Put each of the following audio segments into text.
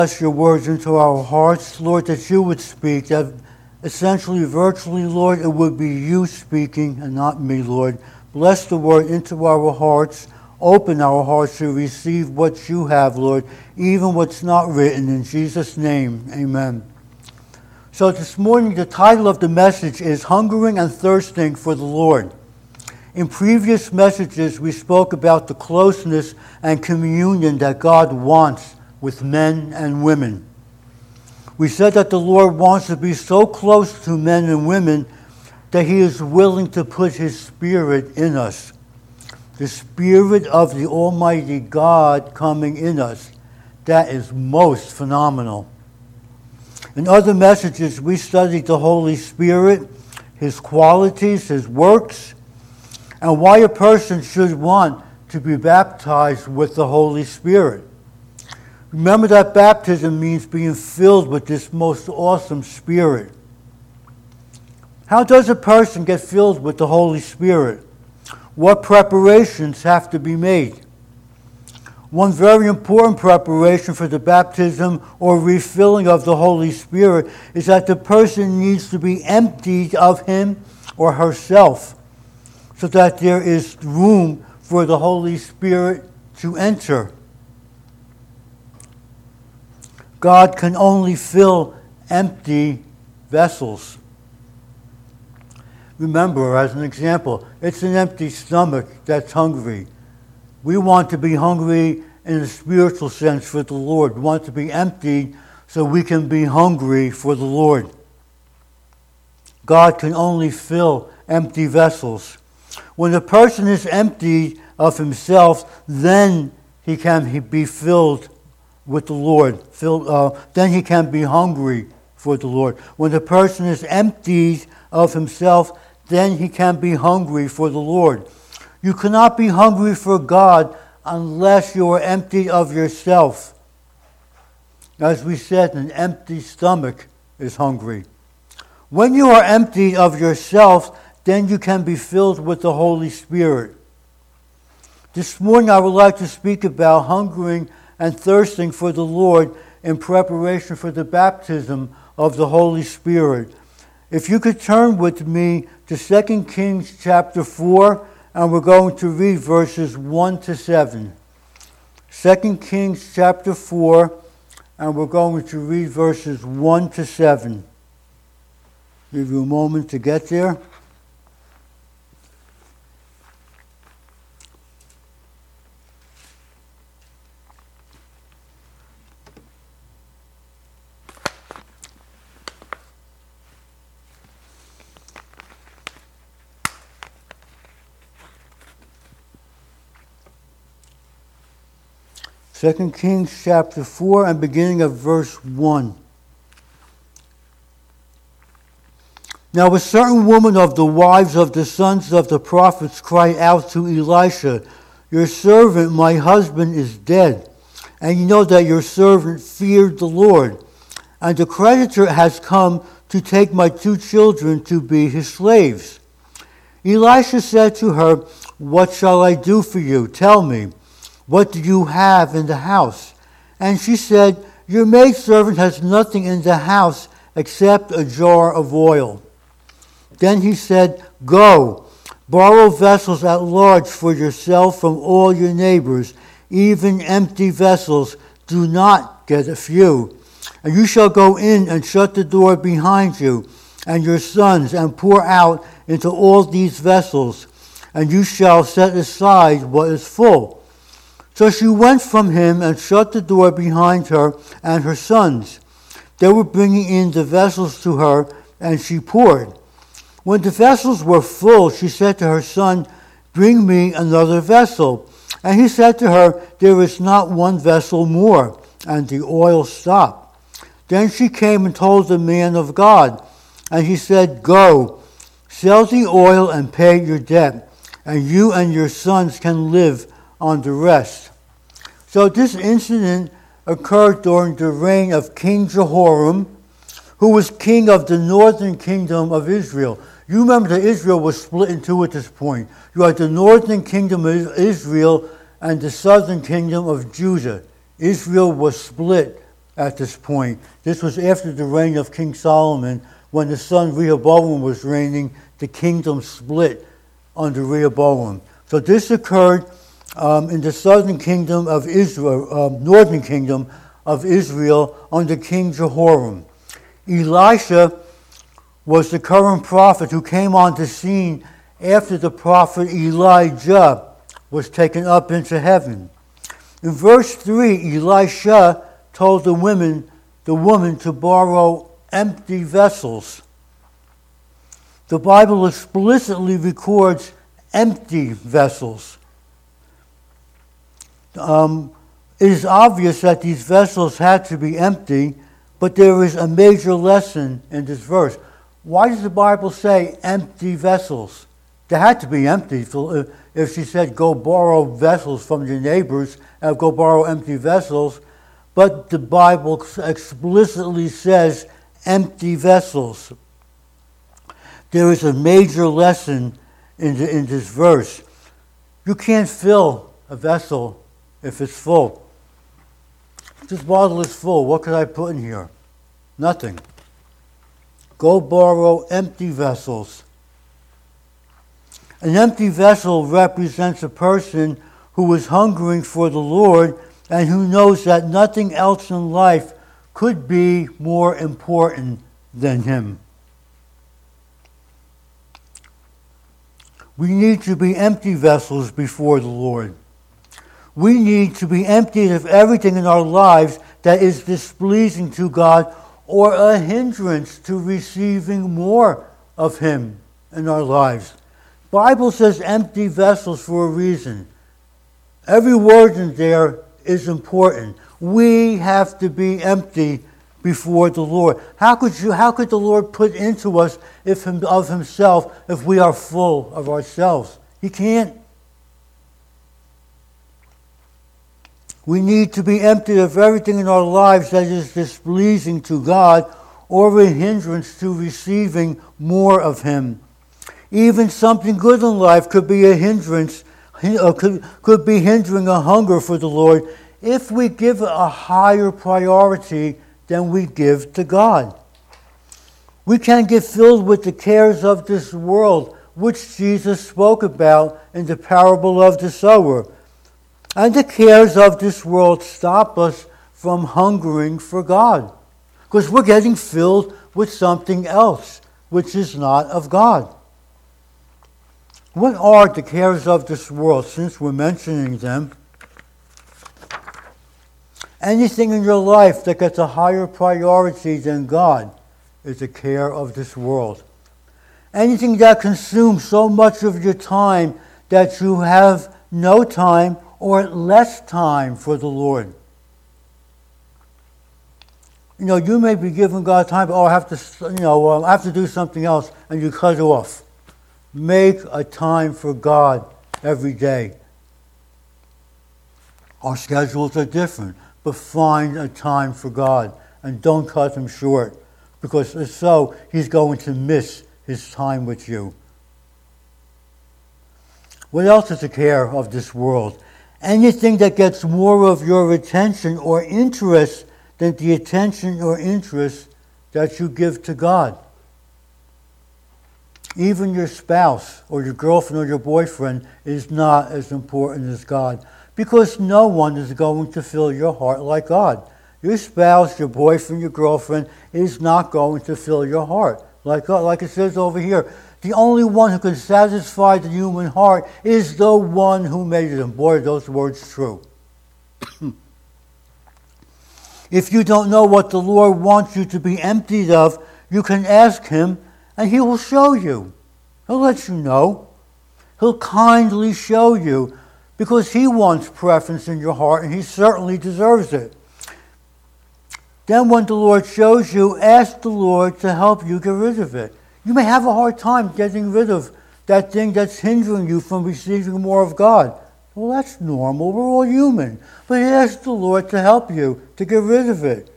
Bless your words into our hearts, Lord, that you would speak, that essentially, virtually, Lord, it would be you speaking and not me, Lord. Bless the word into our hearts. Open our hearts to receive what you have, Lord, even what's not written. In Jesus' name, amen. So this morning, the title of the message is Hungering and Thirsting for the Lord. In previous messages, we spoke about the closeness and communion that God wants with men and women. We said that the Lord wants to be so close to men and women that He is willing to put His Spirit in us. The Spirit of the Almighty God coming in us. That is most phenomenal. In other messages, we studied the Holy Spirit, His qualities, His works, and why a person should want to be baptized with the Holy Spirit. Remember that baptism means being filled with this most awesome Spirit. How does a person get filled with the Holy Spirit? What preparations have to be made? One very important preparation for the baptism or refilling of the Holy Spirit is that the person needs to be emptied of him or herself so that there is room for the Holy Spirit to enter. God can only fill empty vessels. Remember, as an example, it's an empty stomach that's hungry. We want to be hungry in a spiritual sense for the Lord. We want to be emptied so we can be hungry for the Lord. God can only fill empty vessels. When a person is emptied of himself, then he can be filled with the Lord. Then he can be hungry for the Lord. When the person is emptied of himself, then he can be hungry for the Lord. You cannot be hungry for God unless you are emptied of yourself. As we said, an empty stomach is hungry. When you are emptied of yourself, then you can be filled with the Holy Spirit. This morning I would like to speak about hungering and thirsting for the Lord in preparation for the baptism of the Holy Spirit. If you could turn with me to 2 Kings chapter 4, and we're going to read verses 1 to 7. 2 Kings chapter 4, and we're going to read verses 1 to 7. Give you a moment to get there. Second Kings chapter 4 and beginning of verse 1. Now a certain woman of the wives of the sons of the prophets cried out to Elisha, "Your servant, my husband, is dead, and you know that your servant feared the Lord, and the creditor has come to take my 2 children to be his slaves." Elisha said to her, "What shall I do for you? Tell me. What do you have in the house?" And she said, "Your maidservant has nothing in the house except a jar of oil." Then he said, "Go, borrow vessels at large for yourself from all your neighbors, even empty vessels. Do not get a few. And you shall go in and shut the door behind you and your sons, and pour out into all these vessels, and you shall set aside what is full." So she went from him and shut the door behind her and her sons. They were bringing in the vessels to her, and she poured. When the vessels were full, she said to her son, "Bring me another vessel." And he said to her, "There is not one vessel more." And the oil stopped. Then she came and told the man of God, and he said, "Go, sell the oil and pay your debt, and you and your sons can live on the rest." So this incident occurred during the reign of King Jehoram, who was king of the northern kingdom of Israel. You remember that Israel was split in two at this point. You had the northern kingdom of Israel and the southern kingdom of Judah. Israel was split at this point. This was after the reign of King Solomon. When the son Rehoboam was reigning, the kingdom split under Rehoboam. So this occurred in the southern kingdom of Israel, northern kingdom of Israel under King Jehoram. Elisha was the current prophet who came on the scene after the prophet Elijah was taken up into heaven. In verse 3, Elisha told the woman to borrow empty vessels. The Bible explicitly records empty vessels. It is obvious that these vessels had to be empty, but there is a major lesson in this verse. Why does the Bible say empty vessels? They had to be empty. If she said, go borrow vessels from your neighbors, go borrow empty vessels, but the Bible explicitly says empty vessels. There is a major lesson in this verse. You can't fill a vessel if it's full. This bottle is full. What could I put in here? Nothing. Go borrow empty vessels. An empty vessel represents a person who is hungering for the Lord and who knows that nothing else in life could be more important than Him. We need to be empty vessels before the Lord. We need to be emptied of everything in our lives that is displeasing to God or a hindrance to receiving more of Him in our lives. The Bible says empty vessels for a reason. Every word in there is important. We have to be empty before the Lord. How could the Lord put into us of Himself if we are full of ourselves? He can't. We need to be emptied of everything in our lives that is displeasing to God or a hindrance to receiving more of Him. Even something good in life could be a hindrance, could be hindering a hunger for the Lord if we give it a higher priority than we give to God. We can get filled with the cares of this world, which Jesus spoke about in the parable of the sower. And the cares of this world stop us from hungering for God, because we're getting filled with something else, which is not of God. What are the cares of this world, since we're mentioning them? Anything in your life that gets a higher priority than God is a care of this world. Anything that consumes so much of your time that you have no time or less time for the Lord. You may be giving God time, but I have to do something else, and you cut it off. Make a time for God every day. Our schedules are different, but find a time for God and don't cut Him short, because if so, He's going to miss His time with you. What else is a care of this world? Anything that gets more of your attention or interest than the attention or interest that you give to God. Even your spouse or your girlfriend or your boyfriend is not as important as God, because no one is going to fill your heart like God. Your spouse, your boyfriend, your girlfriend is not going to fill your heart like God. Like it says over here, the only one who can satisfy the human heart is the one who made them. Boy, are those words true. If you don't know what the Lord wants you to be emptied of, you can ask Him and He will show you. He'll let you know. He'll kindly show you, because He wants preference in your heart, and He certainly deserves it. Then when the Lord shows you, ask the Lord to help you get rid of it. You may have a hard time getting rid of that thing that's hindering you from receiving more of God. Well, that's normal. We're all human. But ask the Lord to help you to get rid of it.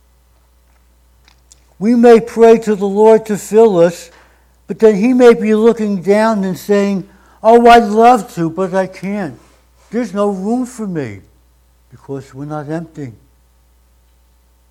We may pray to the Lord to fill us, but then He may be looking down and saying, oh, I'd love to, but I can't. There's no room for me, because we're not empty.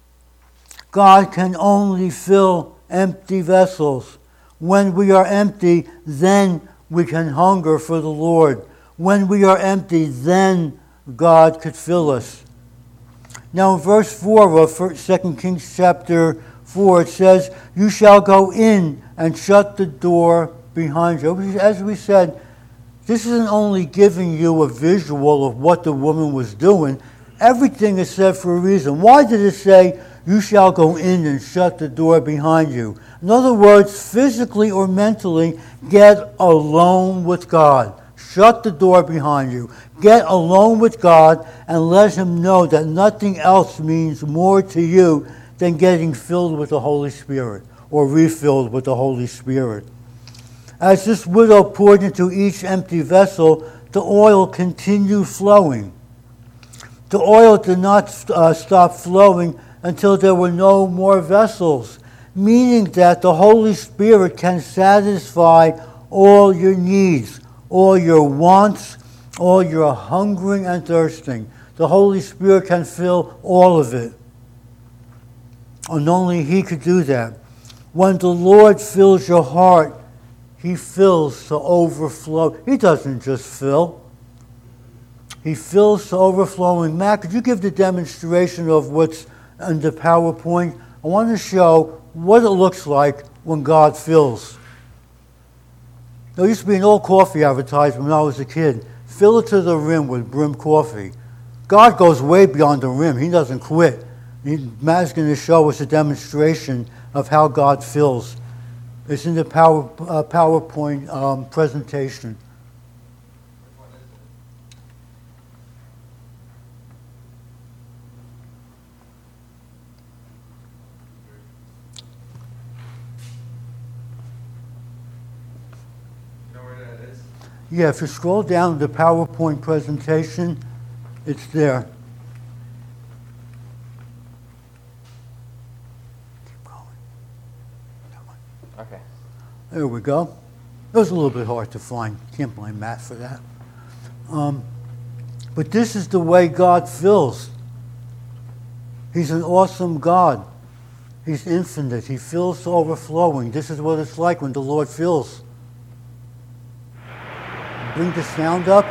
God can only fill empty vessels. When we are empty, then we can hunger for the Lord. When we are empty, then God could fill us. Now in verse 4 of 2 Kings chapter 4, it says, "You shall go in and shut the door behind you." As we said, this isn't only giving you a visual of what the woman was doing. Everything is said for a reason. Why did it say, "You shall go in and shut the door behind you"? In other words, physically or mentally, get alone with God. Shut the door behind you. Get alone with God and let Him know that nothing else means more to you than getting filled with the Holy Spirit or refilled with the Holy Spirit. As this widow poured into each empty vessel, the oil continued flowing. The oil did not stop flowing until there were no more vessels, meaning that the Holy Spirit can satisfy all your needs, all your wants, all your hungering and thirsting. The Holy Spirit can fill all of it. And only He could do that. When the Lord fills your heart, He fills to overflow. He doesn't just fill. He fills to overflowing. Matt, could you give the demonstration of what's in the PowerPoint? I want to show what it looks like when God fills. There used to be an old coffee advertisement when I was a kid. Fill it to the rim with brim coffee. God goes way beyond the rim. He doesn't quit. Matt's going to show us a demonstration of how God fills. It's in the PowerPoint presentation. Yeah, if you scroll down the PowerPoint presentation, it's there. Keep going. Okay. There we go. It was a little bit hard to find. Can't blame Matt for that. But this is the way God fills. He's an awesome God. He's infinite. He fills to overflowing. This is what it's like when the Lord fills. Bring the sound up.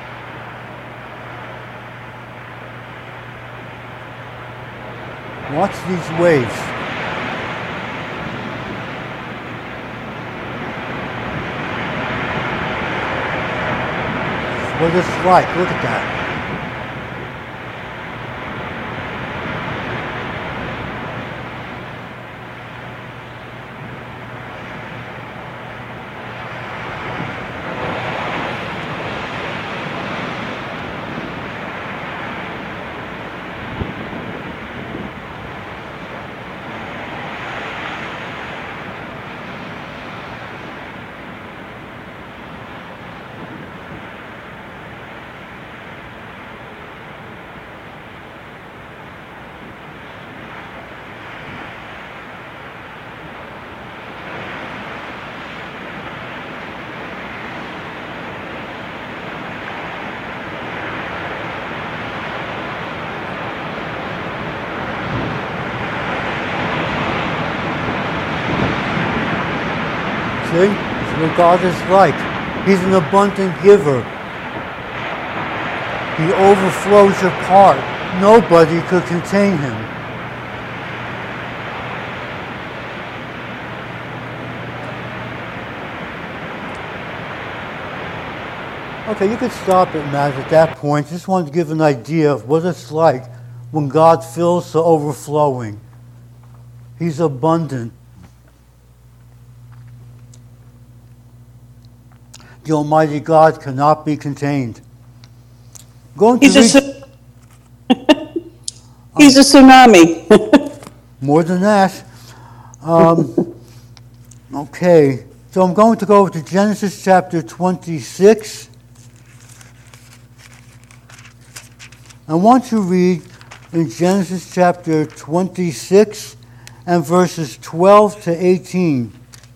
Watch these waves. That's what it's like. Look at that. See? That's what God is like. He's an abundant giver. He overflows your heart. Nobody could contain Him. Okay, you could stop it, Matt, at that point. Just wanted to give an idea of what it's like when God fills to overflowing. He's abundant. The Almighty God cannot be contained. He's a tsunami. More than that. Okay, so I'm going to go over to Genesis chapter 26. I want to read in Genesis chapter 26 and verses 12 to 18.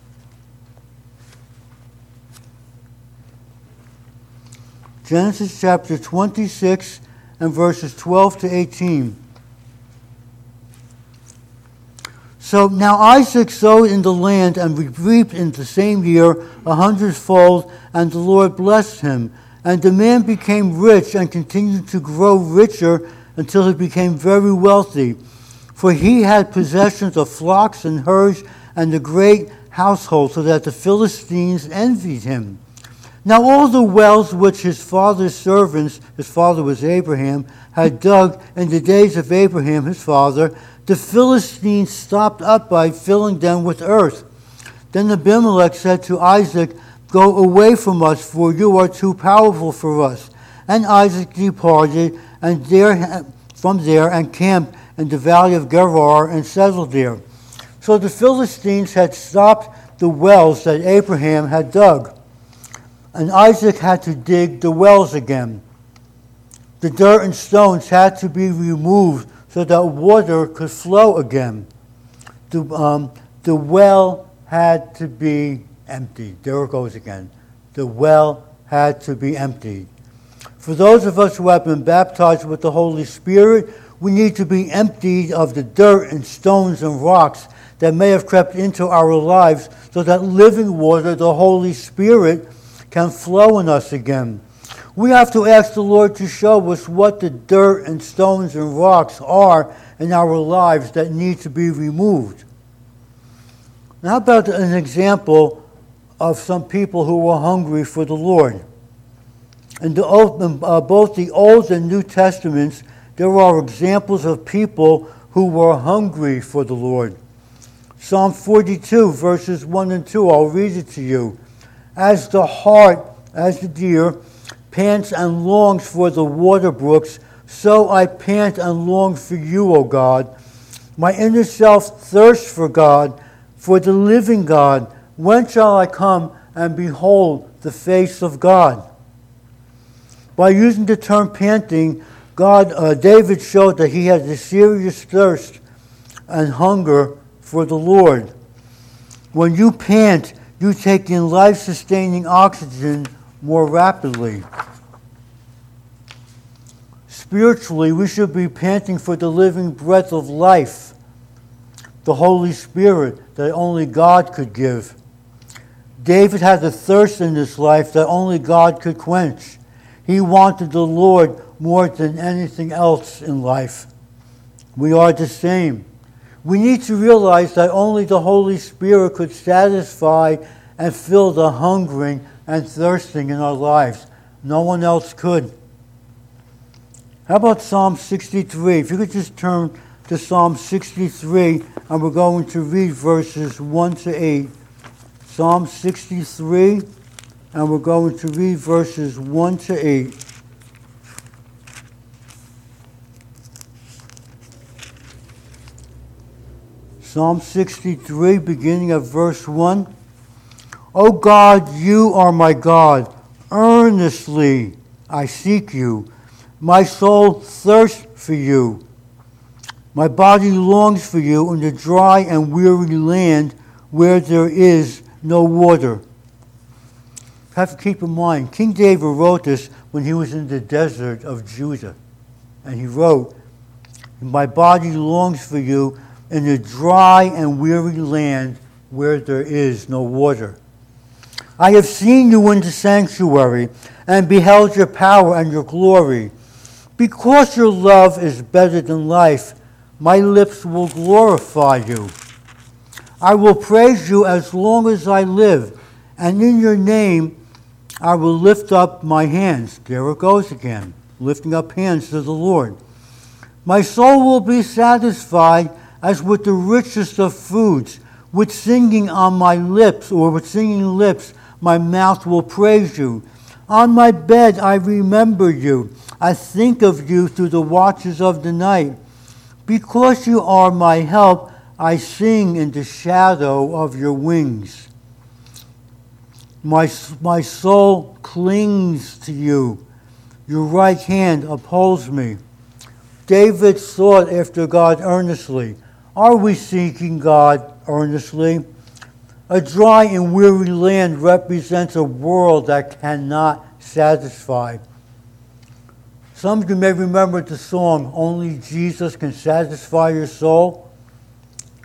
Genesis chapter 26 and verses 12 to 18. So now Isaac sowed in the land and reaped in the same year 100-fold, and the Lord blessed him. And the man became rich and continued to grow richer until he became very wealthy. For he had possessions of flocks and herds and a great household, so that the Philistines envied him. Now all the wells which his father's servants, his father was Abraham, had dug in the days of Abraham his father, the Philistines stopped up by filling them with earth. Then Abimelech said to Isaac, "Go away from us, for you are too powerful for us." And Isaac departed from there and camped in the valley of Gerar and settled there. So the Philistines had stopped the wells that Abraham had dug, and Isaac had to dig the wells again. The dirt and stones had to be removed so that water could flow again. The well had to be emptied. There it goes again. The well had to be emptied. For those of us who have been baptized with the Holy Spirit, we need to be emptied of the dirt and stones and rocks that may have crept into our lives, so that living water, the Holy Spirit, can flow in us again. We have to ask the Lord to show us what the dirt and stones and rocks are in our lives that need to be removed. Now, how about an example of some people who were hungry for the Lord? In both the Old and New Testaments, there are examples of people who were hungry for the Lord. Psalm 42, verses 1 and 2, I'll read it to you. As the deer, pants and longs for the water brooks, so I pant and long for you, O God. My inner self thirsts for God, for the living God. When shall I come and behold the face of God? By using the term panting, David showed that he had a serious thirst and hunger for the Lord. When you pant, you take in life-sustaining oxygen more rapidly. Spiritually, we should be panting for the living breath of life, the Holy Spirit that only God could give. David had a thirst in his life that only God could quench. He wanted the Lord more than anything else in life. We are the same. We need to realize that only the Holy Spirit could satisfy and fill the hungering and thirsting in our lives. No one else could. How about Psalm 63? If you could just turn to Psalm 63, and we're going to read verses 1 to 8. Psalm 63, and we're going to read verses 1 to 8. Psalm 63, beginning at verse 1. O God, you are my God. Earnestly I seek you. My soul thirsts for you. My body longs for you in the dry and weary land where there is no water. You have to keep in mind, King David wrote this when he was in the desert of Judah. And he wrote, my body longs for you in a dry and weary land where there is no water. I have seen you in the sanctuary and beheld your power and your glory. Because your love is better than life, my lips will glorify you. I will praise you as long as I live, and in your name I will lift up my hands. There it goes again, lifting up hands to the Lord. My soul will be satisfied as with the richest of foods. With singing on my lips, or with singing lips, my mouth will praise you. On my bed I remember you. I think of you through the watches of the night. Because you are my help, I sing in the shadow of your wings. My soul clings to you. Your right hand upholds me. David sought after God earnestly. Are we seeking God earnestly? A dry and weary land represents a world that cannot satisfy. Some of you may remember the song, Only Jesus Can Satisfy Your Soul.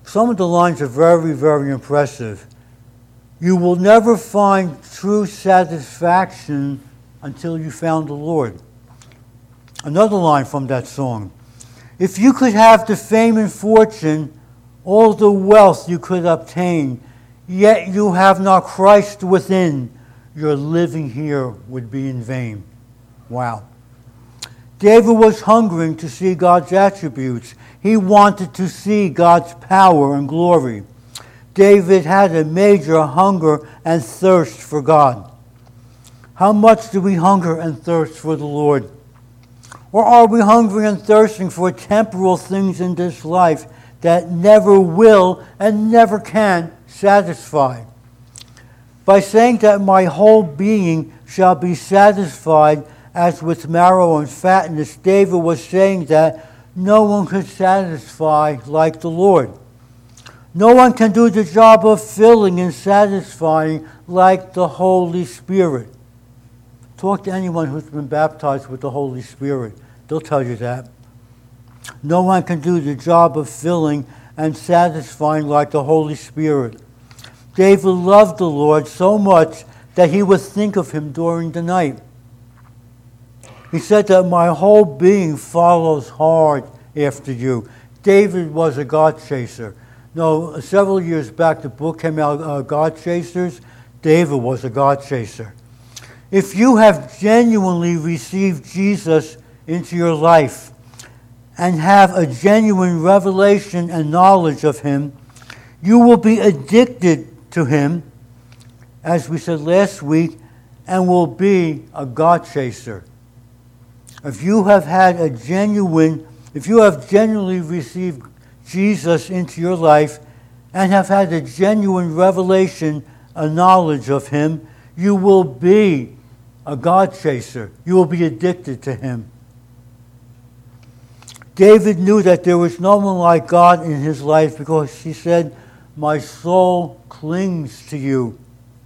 Some of the lines are very, very impressive. You will never find true satisfaction until you found the Lord. Another line from that song. If you could have the fame and fortune, all the wealth you could obtain, yet you have not Christ within, your living here would be in vain. Wow. David was hungering to see God's attributes. He wanted to see God's power and glory. David had a major hunger and thirst for God. How much do we hunger and thirst for the Lord? Or are we hungry and thirsting for temporal things in this life that never will and never can satisfy? By saying that my whole being shall be satisfied as with marrow and fatness, David was saying that no one could satisfy like the Lord. No one can do the job of filling and satisfying like the Holy Spirit. Talk to anyone who's been baptized with the Holy Spirit. They'll tell you that. No one can do the job of filling and satisfying like the Holy Spirit. David loved the Lord so much that he would think of him during the night. He said that my whole being follows hard after you. David was a God chaser. No, several years back the book came out, God Chasers. David was a God chaser. If you have genuinely received Jesus into your life and have a genuine revelation and knowledge of him, you will be addicted to him, as we said last week, and will be a God chaser. If you have genuinely received Jesus into your life and have had a genuine revelation, a knowledge of him, you will be a God chaser. You will be addicted to him. David knew that there was no one like God in his life because he said, my soul clings to you.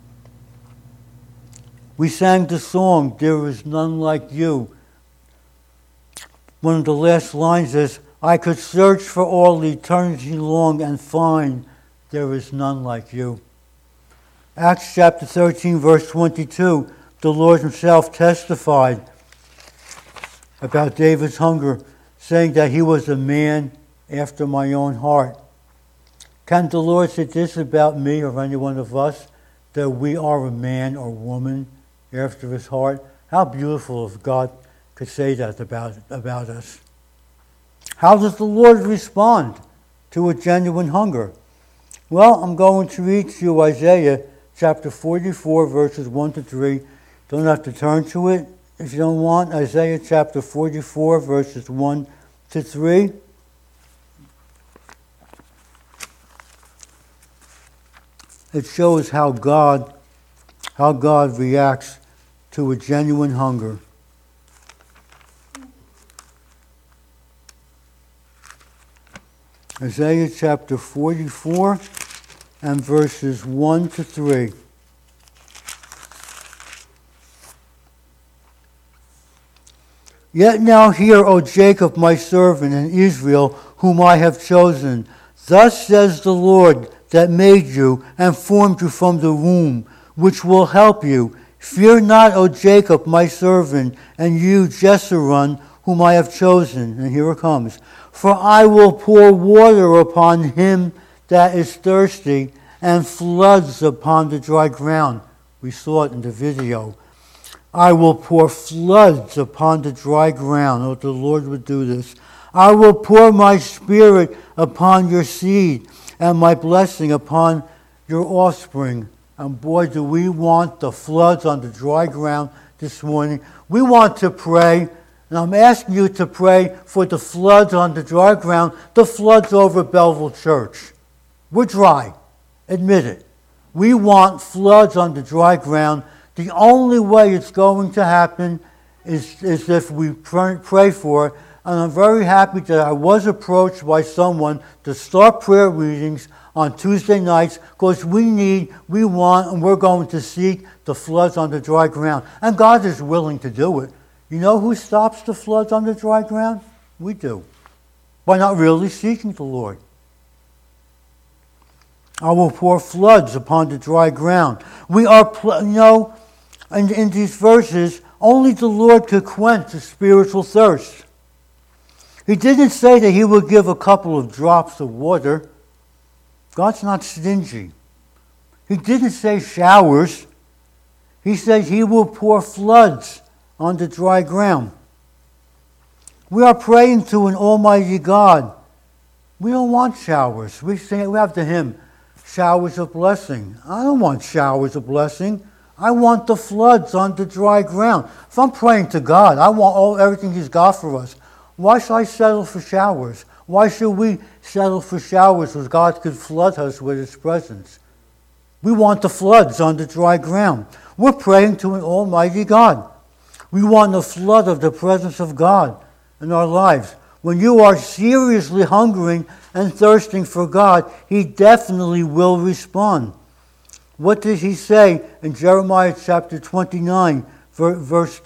We sang the song, there is none like you. One of the last lines is, I could search for all eternity long and find there is none like you. Acts chapter 13, verse 22, the Lord himself testified about David's hunger, saying that he was a man after my own heart. Can the Lord say this about me or any one of us, that we are a man or woman after his heart? How beautiful if God could say that about us. How does the Lord respond to a genuine hunger? Well, I'm going to read to you Isaiah chapter 44, verses 1 to 3. Don't have to turn to it if you don't want. Isaiah chapter 44, verses 1 to 3. It shows how God reacts to a genuine hunger. Isaiah chapter 44 and verses 1 to 3. Yet now hear, O Jacob, my servant, and Israel, whom I have chosen. Thus says the Lord that made you and formed you from the womb, which will help you. Fear not, O Jacob, my servant, and you, Jeshurun, whom I have chosen. And here it comes. For I will pour water upon him that is thirsty, and floods upon the dry ground. We saw it in the video. I will pour floods upon the dry ground. Oh, the Lord would do this. I will pour my spirit upon your seed, and my blessing upon your offspring. And boy, do we want the floods on the dry ground this morning. We want to pray. And I'm asking you to pray for the floods on the dry ground, the floods over Belleville Church. We're dry. Admit it. We want floods on the dry ground. The only way it's going to happen is if we pray for it. And I'm very happy that I was approached by someone to start prayer readings on Tuesday nights because we want, and we're going to seek the floods on the dry ground. And God is willing to do it. You know who stops the floods on the dry ground? We do. By not really seeking the Lord. I will pour floods upon the dry ground. We are, in these verses, only the Lord could quench the spiritual thirst. He didn't say that he would give a couple of drops of water. God's not stingy. He didn't say showers. He said he will pour floods on the dry ground. We are praying to an almighty God. We don't want showers. We have the hymn, showers of blessing. I don't want showers of blessing. I want the floods on the dry ground. If I'm praying to God, I want everything He's got for us. Why should I settle for showers? Why should we settle for showers when God could flood us with His presence? We want the floods on the dry ground. We're praying to an almighty God. We want the flood of the presence of God in our lives. When you are seriously hungering and thirsting for God, He definitely will respond. What did He say in Jeremiah chapter 29, verse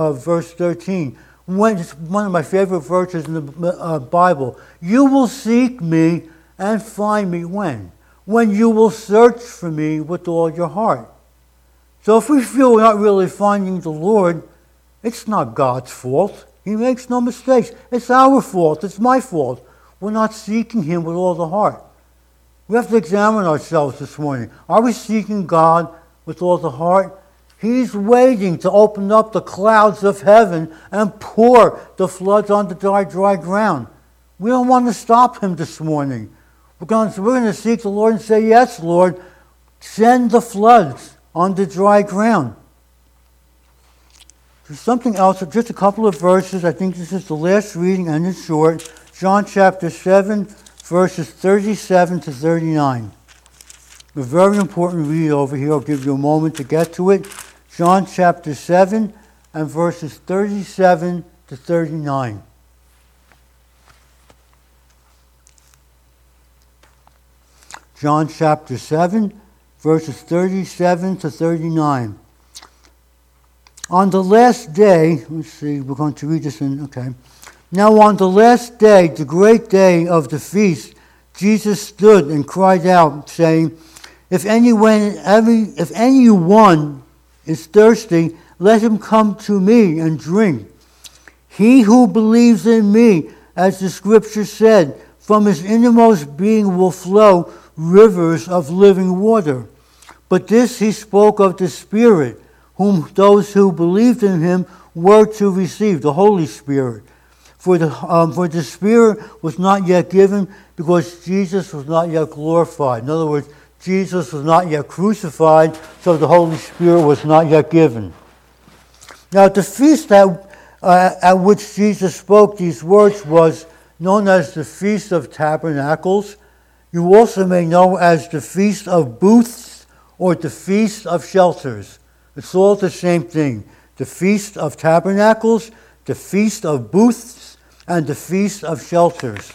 13? It's one of my favorite verses in the Bible. You will seek me and find me when? When you will search for me with all your heart. So if we feel we're not really finding the Lord, it's not God's fault. He makes no mistakes. It's our fault. It's my fault. We're not seeking Him with all the heart. We have to examine ourselves this morning. Are we seeking God with all the heart? He's waiting to open up the clouds of heaven and pour the floods on the dry ground. We don't want to stop Him this morning. We're going to seek the Lord and say, yes, Lord, send the floods on the dry ground. There's something else, just a couple of verses. I think this is the last reading, and it's short. John chapter 7, verses 37 to 39. A very important read over here. I'll give you a moment to get to it. John chapter 7 and verses 37 to 39. John chapter 7, verses 37 to 39. On the last day, let's see, we're going to read this okay. Now on the last day, the great day of the feast, Jesus stood and cried out, saying, If anyone is thirsty, let him come to me and drink. He who believes in me, as the scripture said, from his innermost being will flow rivers of living water. But this he spoke of the Spirit, whom those who believed in him were to receive, the Holy Spirit. For the Spirit was not yet given because Jesus was not yet glorified. In other words, Jesus was not yet crucified, so the Holy Spirit was not yet given. Now, the feast at which Jesus spoke these words was known as the Feast of Tabernacles. You also may know as the Feast of Booths or the Feast of Shelters. It's all the same thing. The Feast of Tabernacles, the Feast of Booths, and the Feast of Shelters.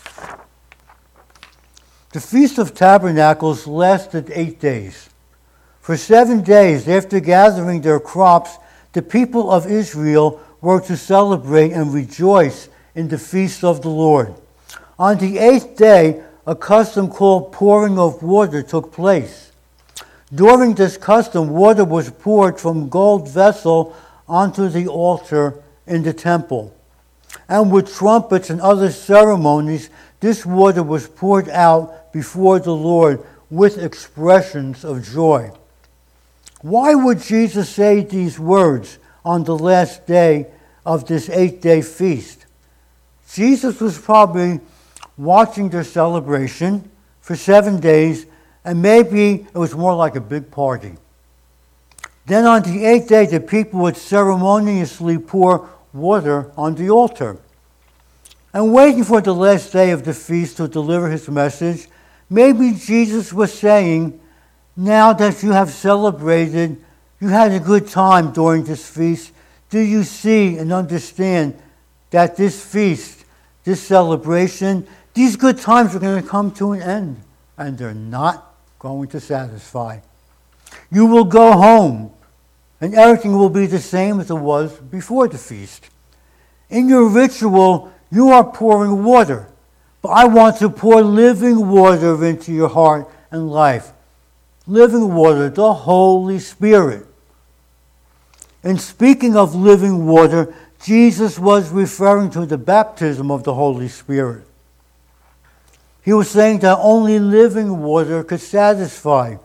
The Feast of Tabernacles lasted 8 days. For 7 days after gathering their crops, the people of Israel were to celebrate and rejoice in the feast of the Lord. On the 8th day, a custom called pouring of water took place. During this custom, water was poured from a gold vessel onto the altar in the temple. And with trumpets and other ceremonies, this water was poured out before the Lord with expressions of joy. Why would Jesus say these words on the last day of this 8-day feast? Jesus was probably watching their celebration for 7 days, and maybe it was more like a big party. Then on the 8th day, the people would ceremoniously pour water on the altar. And waiting for the last day of the feast to deliver his message, maybe Jesus was saying, now that you have celebrated, you had a good time during this feast, do you see and understand that this feast, this celebration, these good times are going to come to an end, and they're not going to satisfy. You will go home, and everything will be the same as it was before the feast. In your ritual, you are pouring water, but I want to pour living water into your heart and life. Living water, the Holy Spirit. In speaking of living water, Jesus was referring to the baptism of the Holy Spirit. He was saying that only living water could satisfy.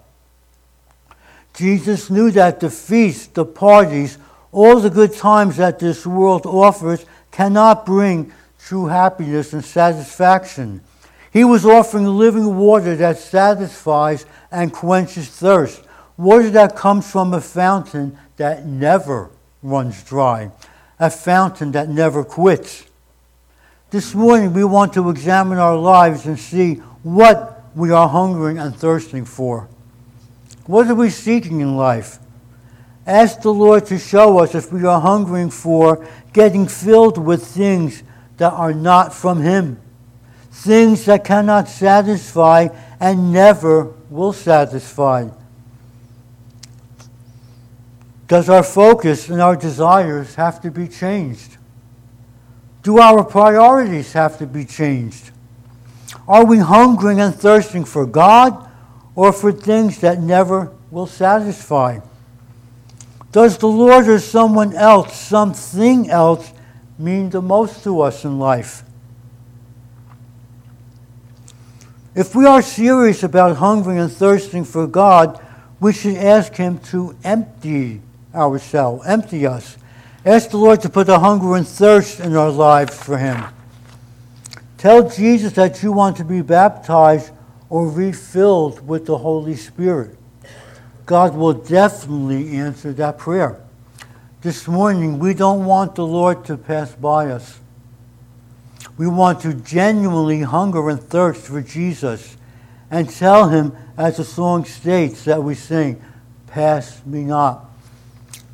Jesus knew that the feasts, the parties, all the good times that this world offers cannot bring true happiness and satisfaction. He was offering living water that satisfies and quenches thirst, water that comes from a fountain that never runs dry, a fountain that never quits. This morning we want to examine our lives and see what we are hungering and thirsting for. What are we seeking in life? Ask the Lord to show us if we are hungering for getting filled with things that are not from Him, things that cannot satisfy and never will satisfy. Does our focus and our desires have to be changed? Do our priorities have to be changed? Are we hungering and thirsting for God or for things that never will satisfy? Does the Lord or someone else, something else, mean the most to us in life? If we are serious about hungering and thirsting for God, we should ask Him to empty ourselves, empty us. Ask the Lord to put a hunger and thirst in our lives for Him. Tell Jesus that you want to be baptized or refilled with the Holy Spirit. God will definitely answer that prayer. This morning, we don't want the Lord to pass by us. We want to genuinely hunger and thirst for Jesus and tell Him, as the song states that we sing, "Pass me not."